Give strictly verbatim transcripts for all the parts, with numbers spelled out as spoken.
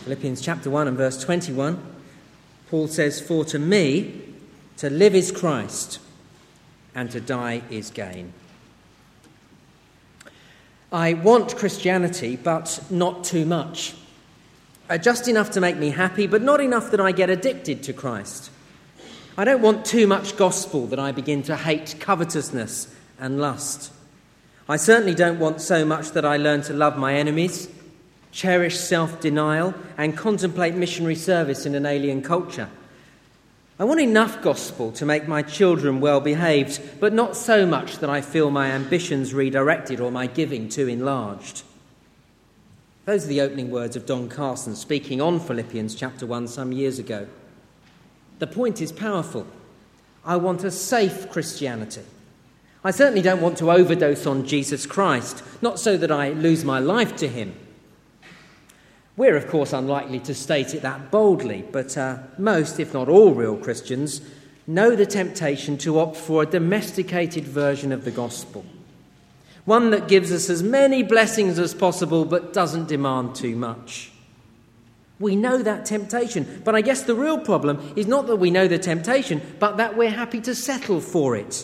Philippians chapter one and verse twenty-one, Paul says, "For to me, to live is Christ, and to die is gain." I want Christianity, but not too much. Uh, just enough to make me happy, but not enough that I get addicted to Christ. I don't want too much gospel that I begin to hate covetousness and lust. I certainly don't want so much that I learn to love my enemies, cherish self-denial, and contemplate missionary service in an alien culture. I want enough gospel to make my children well-behaved, but not so much that I feel my ambitions redirected or my giving too enlarged. Those are the opening words of Don Carson speaking on Philippians chapter one some years ago. The point is powerful. I want a safe Christianity. I certainly don't want to overdose on Jesus Christ, not so that I lose my life to him. We're, of course, unlikely to state it that boldly, but uh, most, if not all, real Christians know the temptation to opt for a domesticated version of the gospel. One that gives us as many blessings as possible, but doesn't demand too much. We know that temptation, but I guess the real problem is not that we know the temptation, but that we're happy to settle for it.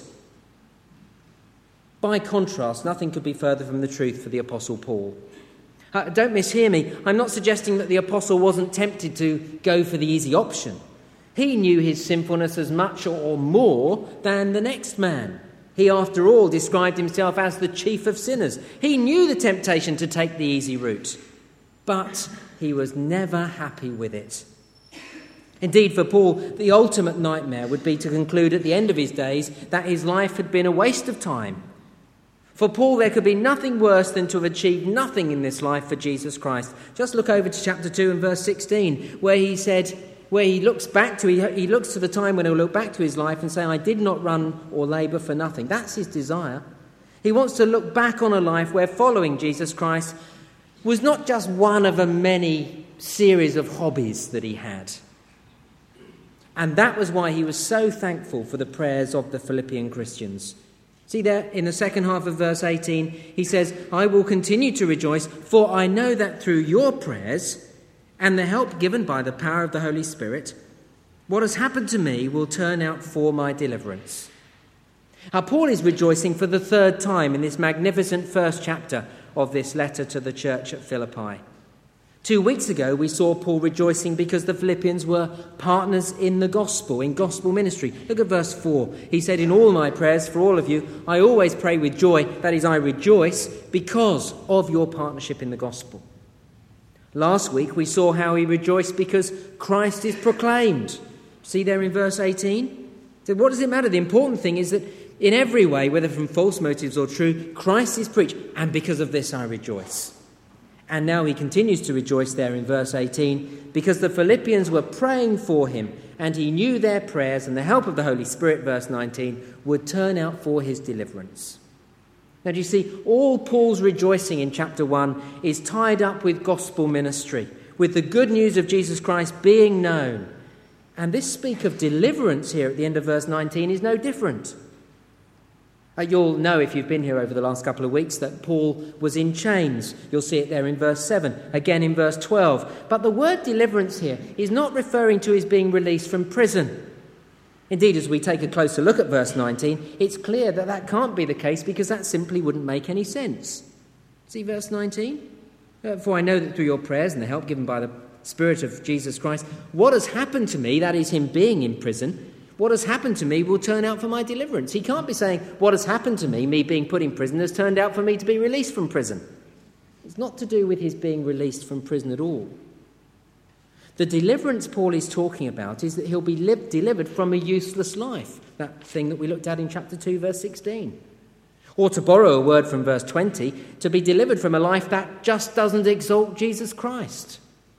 By contrast, nothing could be further from the truth for the Apostle Paul. Uh, don't mishear me. I'm not suggesting that the apostle wasn't tempted to go for the easy option. He knew his sinfulness as much or more than the next man. He, after all, described himself as the chief of sinners. He knew the temptation to take the easy route, but he was never happy with it. Indeed, for Paul, the ultimate nightmare would be to conclude at the end of his days that his life had been a waste of time. For Paul, there could be nothing worse than to have achieved nothing in this life for Jesus Christ. Just look over to chapter two and verse sixteen, where he said, where he looks back to, he, he looks to the time when he'll look back to his life and say, "I did not run or labour for nothing." That's his desire. He wants to look back on a life where following Jesus Christ was not just one of a many series of hobbies that he had. And that was why he was so thankful for the prayers of the Philippian Christians. See there in the second half of verse eighteen, he says, "I will continue to rejoice, for I know that through your prayers and the help given by the power of the Holy Spirit, what has happened to me will turn out for my deliverance." Now, Paul is rejoicing for the third time in this magnificent first chapter of this letter to the church at Philippi. Two weeks ago, we saw Paul rejoicing because the Philippians were partners in the gospel, in gospel ministry. Look at verse four. He said, "In all my prayers for all of you, I always pray with joy, that is, I rejoice because of your partnership in the gospel." Last week, we saw how he rejoiced because Christ is proclaimed. See there in verse eighteen? So what does it matter? The important thing is that in every way, whether from false motives or true, Christ is preached, and because of this I rejoice. And now he continues to rejoice there in verse eighteen, because the Philippians were praying for him, and he knew their prayers and the help of the Holy Spirit, verse nineteen, would turn out for his deliverance. Now, do you see, all Paul's rejoicing in chapter one is tied up with gospel ministry, with the good news of Jesus Christ being known. And this speak of deliverance here at the end of verse nineteen is no different. Uh, you'll know if you've been here over the last couple of weeks that Paul was in chains. You'll see it there in verse seven, again in verse twelve. But the word deliverance here is not referring to his being released from prison. Indeed, as we take a closer look at verse nineteen, it's clear that that can't be the case because that simply wouldn't make any sense. See verse nineteen? Uh, "For I know that through your prayers and the help given by the Spirit of Jesus Christ, what has happened to me," that is him being in prison, "what has happened to me will turn out for my deliverance." He can't be saying, "What has happened to me, me being put in prison, has turned out for me to be released from prison." It's not to do with his being released from prison at all. The deliverance Paul is talking about is that he'll be li- delivered from a useless life, that thing that we looked at in chapter two, verse sixteen. Or to borrow a word from verse twenty, to be delivered from a life that just doesn't exalt Jesus Christ.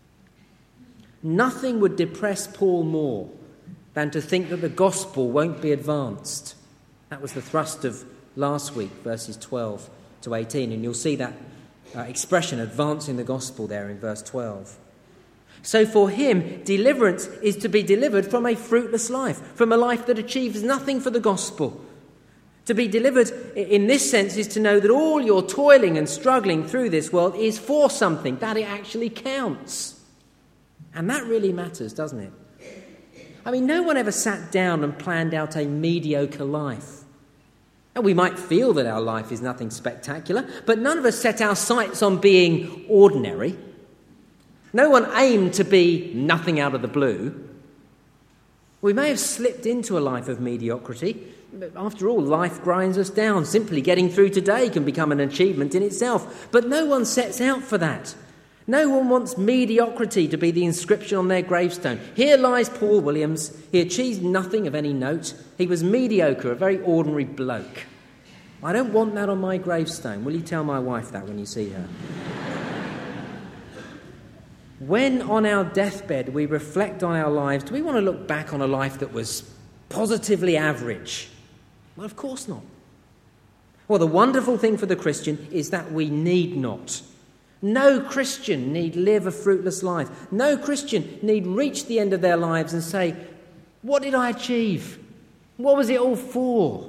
Nothing would depress Paul more than to think that the gospel won't be advanced. That was the thrust of last week, verses twelve to eighteen, and you'll see that uh, expression, advancing the gospel, there in verse twelve. So for him, deliverance is to be delivered from a fruitless life, from a life that achieves nothing for the gospel. To be delivered in this sense is to know that all your toiling and struggling through this world is for something, that it actually counts. And that really matters, doesn't it? I mean, no one ever sat down and planned out a mediocre life. And we might feel that our life is nothing spectacular, but none of us set our sights on being ordinary. No one aimed to be nothing out of the blue. We may have slipped into a life of mediocrity. After all, life grinds us down. Simply getting through today can become an achievement in itself. But no one sets out for that. No one wants mediocrity to be the inscription on their gravestone. Here lies Paul Williams. He achieved nothing of any note. He was mediocre, a very ordinary bloke. I don't want that on my gravestone. Will you tell my wife that when you see her? When on our deathbed we reflect on our lives, do we want to look back on a life that was positively average? Well, of course not. Well, the wonderful thing for the Christian is that we need not. No Christian need live a fruitless life. No Christian need reach the end of their lives and say, what did I achieve? What was it all for?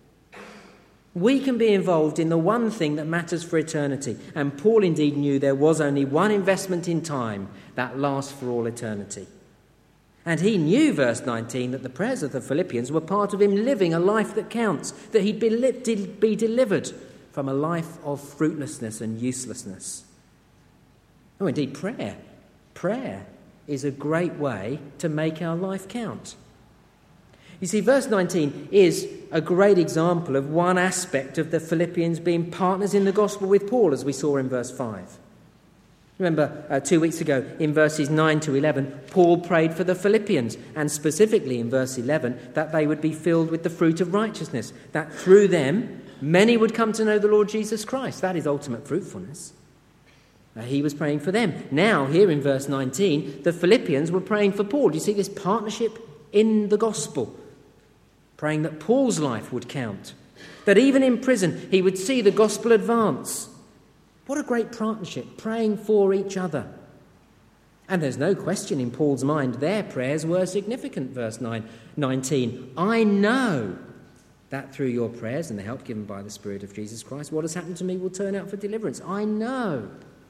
We can be involved in the one thing that matters for eternity. And Paul indeed knew there was only one investment in time that lasts for all eternity. And he knew, verse nineteen, that the prayers of the Philippians were part of him living a life that counts, that he'd be, li- be delivered from a life of fruitlessness and uselessness. Oh, indeed, prayer. Prayer is a great way to make our life count. You see, verse nineteen is a great example of one aspect of the Philippians being partners in the gospel with Paul, as we saw in verse five. Remember, uh, two weeks ago, in verses nine to eleven, Paul prayed for the Philippians, and specifically in verse eleven, that they would be filled with the fruit of righteousness, that through them many would come to know the Lord Jesus Christ. That is ultimate fruitfulness. Uh, he was praying for them. Now, here in verse nineteen, the Philippians were praying for Paul. Do you see this partnership in the gospel? Praying that Paul's life would count, that even in prison he would see the gospel advance. What a great partnership, praying for each other. And there's no question in Paul's mind their prayers were significant, verse nine, nineteen. I know that through your prayers and the help given by the Spirit of Jesus Christ, what has happened to me will turn out for deliverance. I know.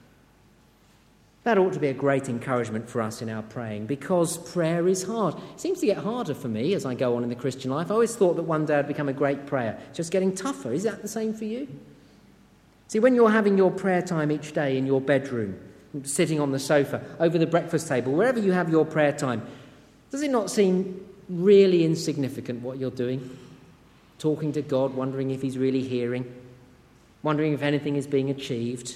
That ought to be a great encouragement for us in our praying, because prayer is hard. It seems to get harder for me as I go on in the Christian life. I always thought that one day I'd become a great prayer. It's just getting tougher. Is that the same for you? See, when you're having your prayer time each day in your bedroom, sitting on the sofa, over the breakfast table, wherever you have your prayer time, does it not seem really insignificant what you're doing? Talking to God, wondering if he's really hearing, wondering if anything is being achieved.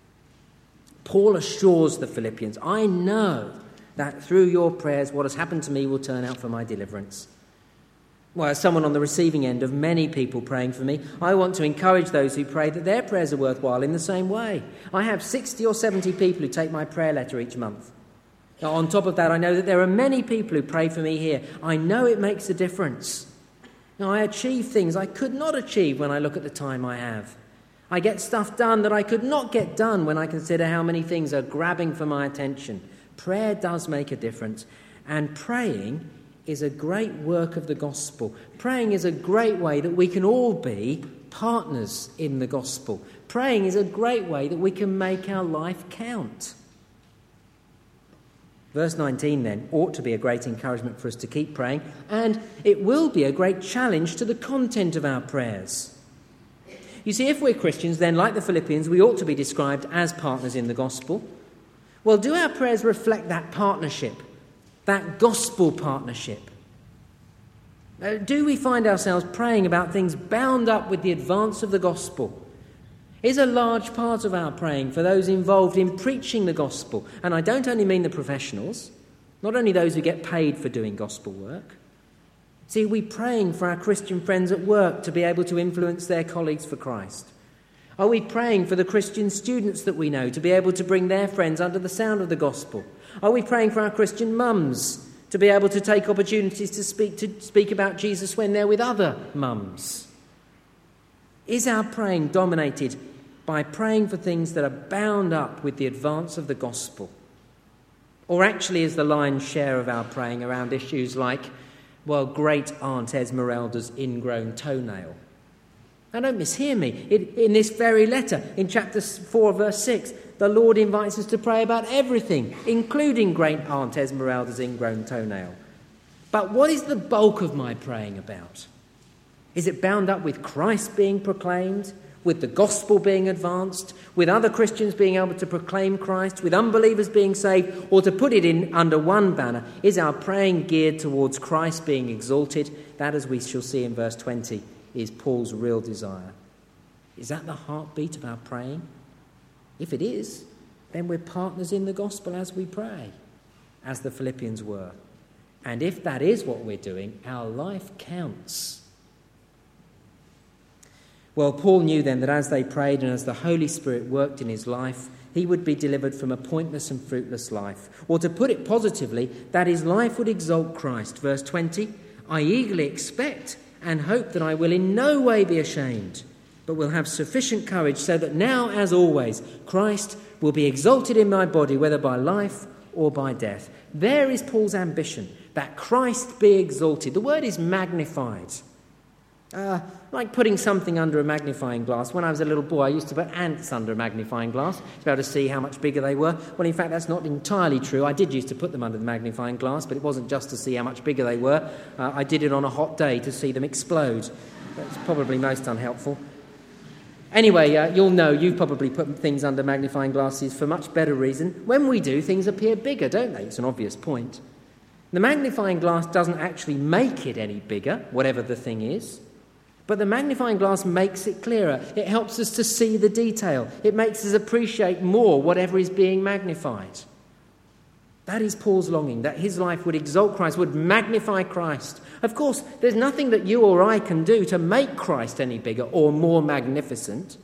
Paul assures the Philippians, I know that through your prayers what has happened to me will turn out for my deliverance. Well, as someone on the receiving end of many people praying for me, I want to encourage those who pray that their prayers are worthwhile in the same way. I have sixty or seventy people who take my prayer letter each month. Now, on top of that, I know that there are many people who pray for me here. I know it makes a difference. Now, I achieve things I could not achieve when I look at the time I have. I get stuff done that I could not get done when I consider how many things are grabbing for my attention. Prayer does make a difference, and praying is a great work of the gospel. Praying is a great way that we can all be partners in the gospel. Praying is a great way that we can make our life count. Verse nineteen, then, ought to be a great encouragement for us to keep praying, and it will be a great challenge to the content of our prayers. You see, if we're Christians, then, like the Philippians, we ought to be described as partners in the gospel. Well, do our prayers reflect that partnership, that gospel partnership? Uh, do we find ourselves praying about things bound up with the advance of the gospel? Is a large part of our praying for those involved in preaching the gospel? And I don't only mean the professionals, not only those who get paid for doing gospel work. See, are we praying for our Christian friends at work to be able to influence their colleagues for Christ? Are we praying for the Christian students that we know to be able to bring their friends under the sound of the gospel? Are we praying for our Christian mums to be able to take opportunities to speak to speak about Jesus when they're with other mums? Is our praying dominated by praying for things that are bound up with the advance of the gospel? Or actually is the lion's share of our praying around issues like, well, great Aunt Esmeralda's ingrown toenail? Now, don't mishear me. It, in this very letter, in chapter four, verse six, the Lord invites us to pray about everything, including great Aunt Esmeralda's ingrown toenail. But what is the bulk of my praying about? Is it bound up with Christ being proclaimed, with the gospel being advanced, with other Christians being able to proclaim Christ, with unbelievers being saved, or to put it in under one banner, is our praying geared towards Christ being exalted? That, as we shall see in verse twenty, is Paul's real desire. Is that the heartbeat of our praying? If it is, then we're partners in the gospel as we pray, as the Philippians were. And if that is what we're doing, our life counts. Well, Paul knew then that as they prayed and as the Holy Spirit worked in his life, he would be delivered from a pointless and fruitless life. Or to put it positively, that his life would exalt Christ. Verse twenty, I eagerly expect and hope that I will in no way be ashamed, but will have sufficient courage so that now, as always, Christ will be exalted in my body, whether by life or by death. There is Paul's ambition, that Christ be exalted. The word is magnified. Uh, like putting something under a magnifying glass. When I was a little boy, I used to put ants under a magnifying glass to be able to see how much bigger they were. Well, in fact, that's not entirely true. I did used to put them under the magnifying glass, but it wasn't just to see how much bigger they were. Uh, I did it on a hot day to see them explode. That's probably most unhelpful. Anyway, uh, you'll know you've probably put things under magnifying glasses for much better reason. When we do, things appear bigger, don't they? It's an obvious point. The magnifying glass doesn't actually make it any bigger, whatever the thing is. But the magnifying glass makes it clearer. It helps us to see the detail. It makes us appreciate more whatever is being magnified. That is Paul's longing, that his life would exalt Christ, would magnify Christ. Of course, there's nothing that you or I can do to make Christ any bigger or more magnificent.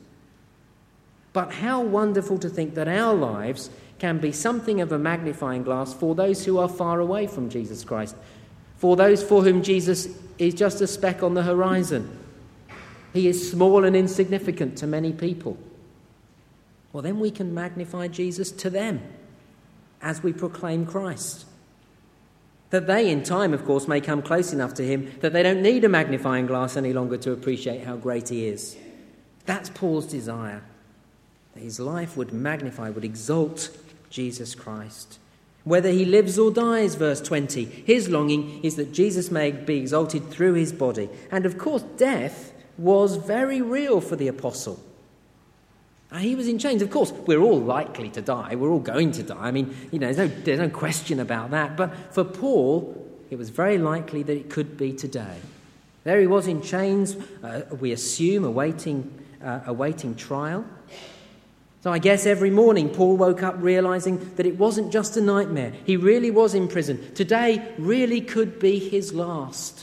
But how wonderful to think that our lives can be something of a magnifying glass for those who are far away from Jesus Christ, for those for whom Jesus is just a speck on the horizon. He is small and insignificant to many people. Well, then we can magnify Jesus to them as we proclaim Christ. That they, in time, of course, may come close enough to him that they don't need a magnifying glass any longer to appreciate how great he is. That's Paul's desire, that his life would magnify, would exalt Jesus Christ. Whether he lives or dies, verse twenty, his longing is that Jesus may be exalted through his body. And, of course, death was very real for the apostle. Now, he was in chains. Of course, we're all likely to die. We're all going to die. I mean, you know, there's no, there's no question about that. But for Paul, it was very likely that it could be today. There he was in chains, uh, we assume, awaiting, uh, awaiting trial. So I guess every morning Paul woke up realising that it wasn't just a nightmare. He really was in prison. Today really could be his last.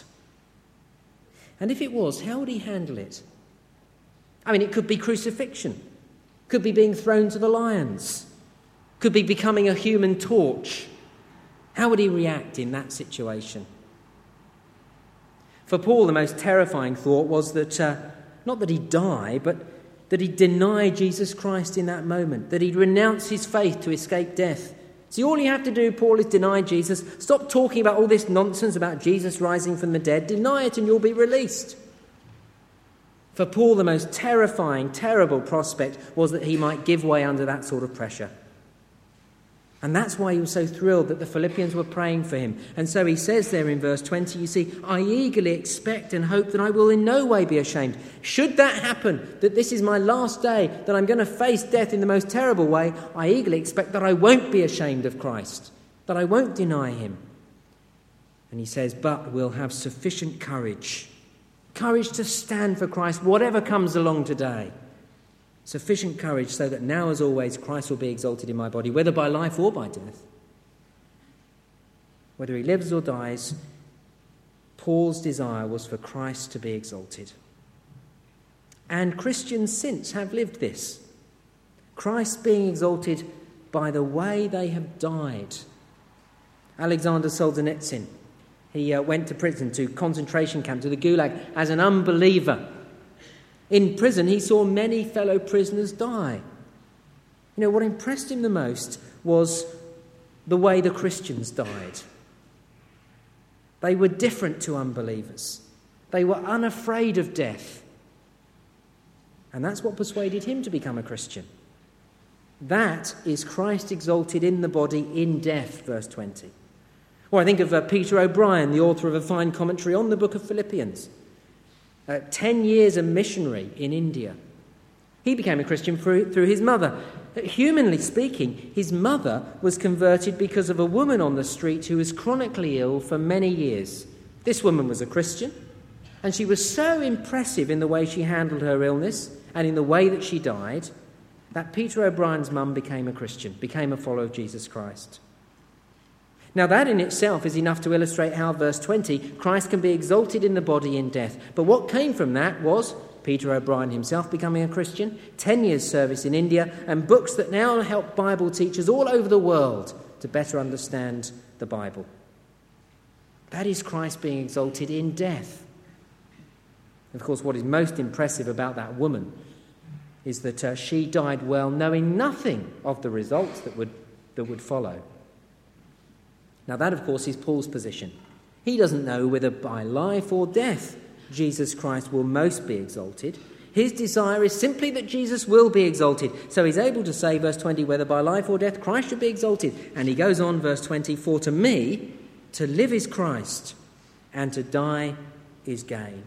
And if it was, how would he handle it? I mean, it could be crucifixion. Could be being thrown to the lions. Could be becoming a human torch. How would he react in that situation? For Paul, the most terrifying thought was that, uh, not that he'd die, but that he'd deny Jesus Christ in that moment, that he'd renounce his faith to escape death. See, all you have to do, Paul, is deny Jesus. Stop talking about all this nonsense about Jesus rising from the dead. Deny it and you'll be released. For Paul, the most terrifying, terrible prospect was that he might give way under that sort of pressure. And that's why he was so thrilled that the Philippians were praying for him. And so he says there in verse twenty, you see, I eagerly expect and hope that I will in no way be ashamed. Should that happen, that this is my last day, that I'm going to face death in the most terrible way, I eagerly expect that I won't be ashamed of Christ, that I won't deny him. And he says, but we'll have sufficient courage, courage to stand for Christ, whatever comes along today. Sufficient courage so that now, as always, Christ will be exalted in my body, whether by life or by death. Whether he lives or dies, Paul's desire was for Christ to be exalted. And Christians since have lived this. Christ being exalted by the way they have died. Alexander Solzhenitsyn, he uh, went to prison, to concentration camp, to the Gulag, as an unbeliever. In prison, he saw many fellow prisoners die. You know, what impressed him the most was the way the Christians died. They were different to unbelievers. They were unafraid of death. And that's what persuaded him to become a Christian. That is Christ exalted in the body in death, verse twenty. Or I think of uh, Peter O'Brien, the author of a fine commentary on the book of Philippians. Uh, ten years a missionary in India. He became a Christian through, through his mother. Uh, humanly speaking, his mother was converted because of a woman on the street who was chronically ill for many years. This woman was a Christian, and she was so impressive in the way she handled her illness and in the way that she died that Peter O'Brien's mum became a Christian, became a follower of Jesus Christ. Now that in itself is enough to illustrate how, verse twenty, Christ can be exalted in the body in death. But what came from that was Peter O'Brien himself becoming a Christian, ten years' service in India, and books that now help Bible teachers all over the world to better understand the Bible. That is Christ being exalted in death. Of course, what is most impressive about that woman is that uh, she died well, knowing nothing of the results that would, that would follow. Now that, of course, is Paul's position. He doesn't know whether by life or death Jesus Christ will most be exalted. His desire is simply that Jesus will be exalted. So he's able to say, verse twenty, whether by life or death Christ should be exalted. And he goes on, verse twenty, for to me to live is Christ, and to die is gain.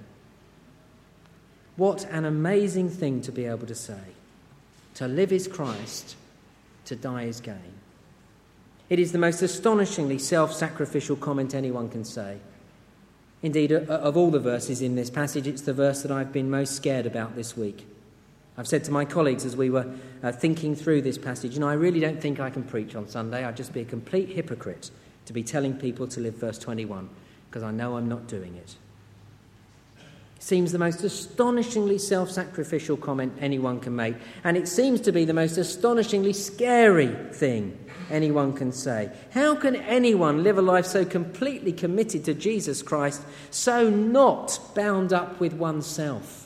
What an amazing thing to be able to say. To live is Christ, to die is gain. It is the most astonishingly self-sacrificial comment anyone can say. Indeed, of all the verses in this passage, it's the verse that I've been most scared about this week. I've said to my colleagues as we were uh, thinking through this passage, and I really don't think I can preach on Sunday. I'd just be a complete hypocrite to be telling people to live verse twenty-one, because I know I'm not doing it. It seems the most astonishingly self-sacrificial comment anyone can make, and it seems to be the most astonishingly scary thing anyone can say. How can anyone live a life so completely committed to Jesus Christ, so not bound up with oneself?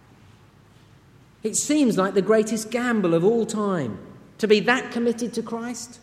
It seems like the greatest gamble of all time, to be that committed to Christ.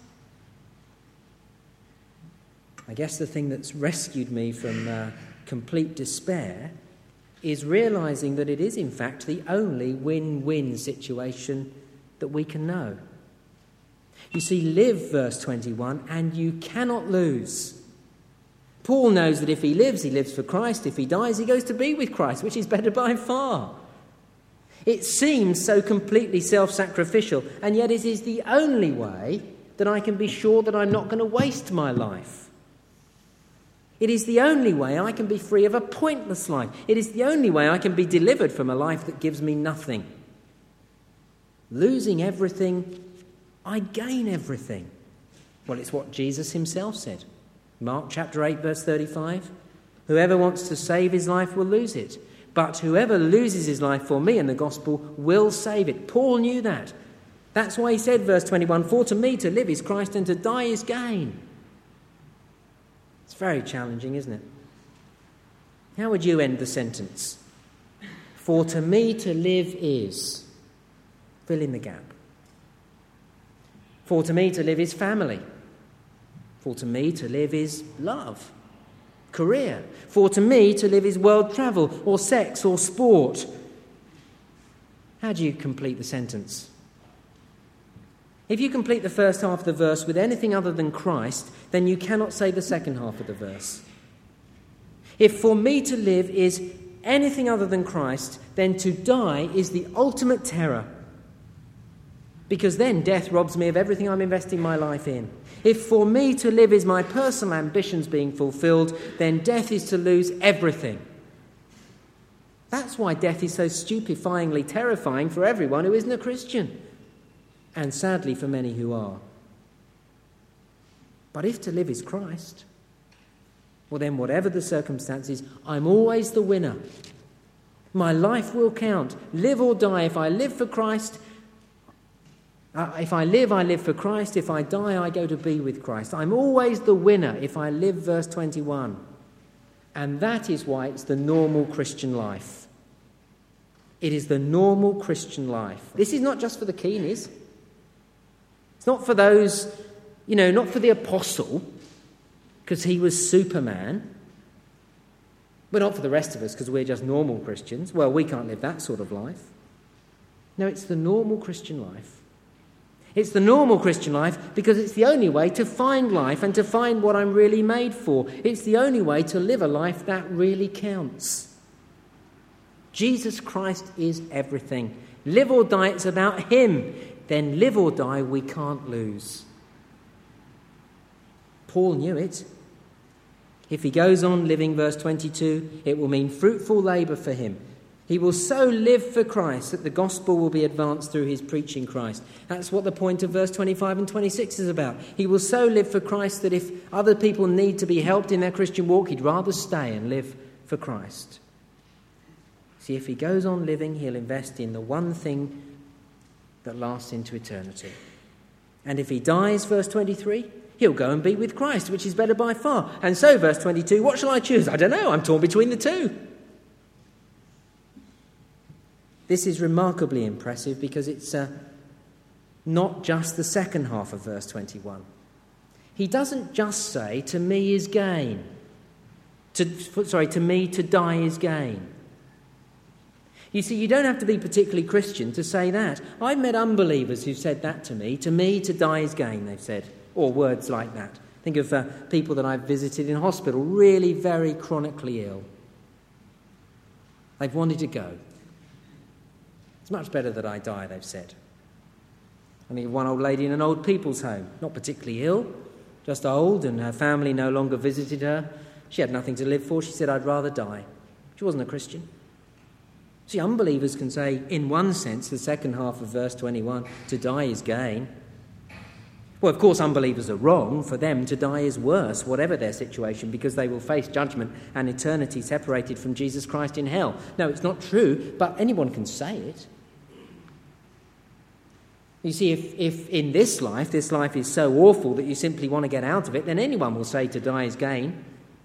I guess the thing that's rescued me from uh, complete despair is realising that it is in fact the only win-win situation that we can know. You see, live, verse twenty-one, and you cannot lose. Paul knows that if he lives, he lives for Christ. If he dies, he goes to be with Christ, which is better by far. It seems so completely self-sacrificial, and yet it is the only way that I can be sure that I'm not going to waste my life. It is the only way I can be free of a pointless life. It is the only way I can be delivered from a life that gives me nothing. Losing everything, I gain everything. Well, it's what Jesus himself said. Mark chapter eight, verse thirty-five. Whoever wants to save his life will lose it. But whoever loses his life for me and the gospel will save it. Paul knew that. That's why he said, verse twenty-one, for to me to live is Christ and to die is gain. It's very challenging, isn't it? How would you end the sentence? For to me to live is... Fill in the gap. For to me to live is family. For to me to live is love, career. For to me to live is world travel or sex or sport. How do you complete the sentence? If you complete the first half of the verse with anything other than Christ, then you cannot say the second half of the verse. If for me to live is anything other than Christ, then to die is the ultimate terror. Because then death robs me of everything I'm investing my life in. If for me to live is my personal ambitions being fulfilled, then death is to lose everything. That's why death is so stupefyingly terrifying for everyone who isn't a Christian. And sadly for many who are. But if to live is Christ, well then whatever the circumstances, I'm always the winner. My life will count. Live or die. If I live for Christ... Uh, if I live, I live for Christ. If I die, I go to be with Christ. I'm always the winner if I live, verse twenty-one. And that is why it's the normal Christian life. It is the normal Christian life. This is not just for the keenies. It's not for those, you know, not for the apostle, because he was Superman. But not for the rest of us, because we're just normal Christians. Well, we can't live that sort of life. No, it's the normal Christian life. It's the normal Christian life because it's the only way to find life and to find what I'm really made for. It's the only way to live a life that really counts. Jesus Christ is everything. Live or die, it's about him. Then live or die, we can't lose. Paul knew it. If he goes on living, verse twenty-two, it will mean fruitful labour for him. He will so live for Christ that the gospel will be advanced through his preaching Christ. That's what the point of verse twenty-five and twenty-six is about. He will so live for Christ that if other people need to be helped in their Christian walk, he'd rather stay and live for Christ. See, if he goes on living, he'll invest in the one thing that lasts into eternity. And if he dies, verse twenty-three, he'll go and be with Christ, which is better by far. And so, verse twenty-two, what shall I choose? I don't know, I'm torn between the two. This is remarkably impressive because it's uh, not just the second half of verse twenty-one. He doesn't just say, to me is gain. To, sorry, to me to die is gain. You see, you don't have to be particularly Christian to say that. I've met unbelievers who've said that to me. To me to die is gain, they've said. Or words like that. Think of uh, people that I've visited in hospital, really very chronically ill. They've wanted to go. It's much better that I die, they've said. I think of one old lady in an old people's home, not particularly ill, just old, and her family no longer visited her. She had nothing to live for. She said, I'd rather die. She wasn't a Christian. See, unbelievers can say, in one sense, the second half of verse twenty-one, to die is gain. Well, of course, unbelievers are wrong. For them, to die is worse, whatever their situation, because they will face judgment and eternity separated from Jesus Christ in hell. No, it's not true, but anyone can say it. You see, if, if in this life, this life is so awful that you simply want to get out of it, then anyone will say to die is gain.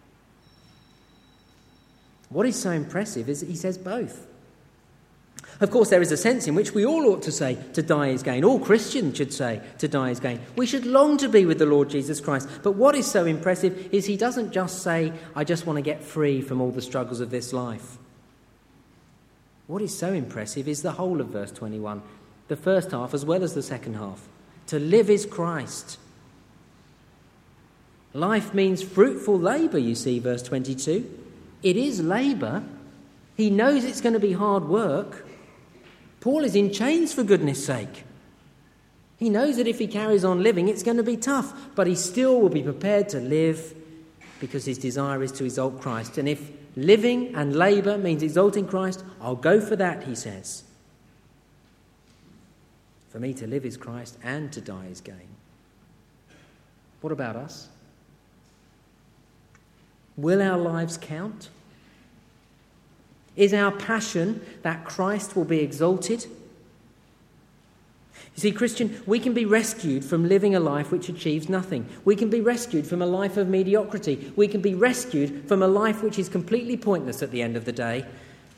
What is so impressive is that he says both. Of course, there is a sense in which we all ought to say to die is gain. All Christians should say to die is gain. We should long to be with the Lord Jesus Christ. But what is so impressive is he doesn't just say, I just want to get free from all the struggles of this life. What is so impressive is the whole of verse twenty-one, the first half as well as the second half. To live is Christ. Life means fruitful labour, you see, verse twenty-two. It is labour. He knows it's going to be hard work. Paul is in chains for goodness sake. He knows that if he carries on living, it's going to be tough, but he still will be prepared to live because his desire is to exalt Christ. And if living and labour means exalting Christ, I'll go for that, he says. For me to live is Christ and to die is gain. What about us? Will our lives count? Is our passion that Christ will be exalted? You see, Christian, we can be rescued from living a life which achieves nothing. We can be rescued from a life of mediocrity. We can be rescued from a life which is completely pointless at the end of the day.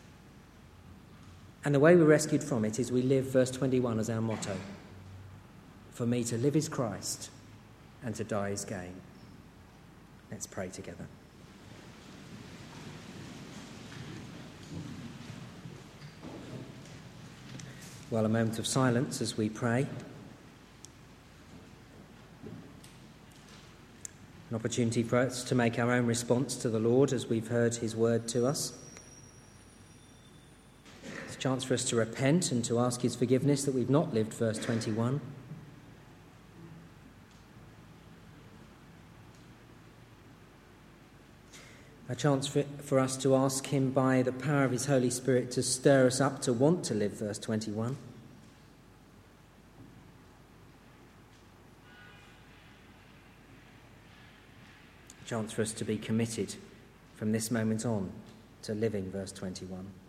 And the way we're rescued from it is we live verse twenty-one as our motto. For me to live is Christ and to die is gain. Let's pray together. Well, a moment of silence as we pray. An opportunity for us to make our own response to the Lord as we've heard his word to us. It's a chance for us to repent and to ask his forgiveness that we've not lived verse twenty-one. A chance for, for us to ask him by the power of his Holy Spirit to stir us up to want to live verse twenty-one. A chance for us to be committed from this moment on to living verse twenty-one.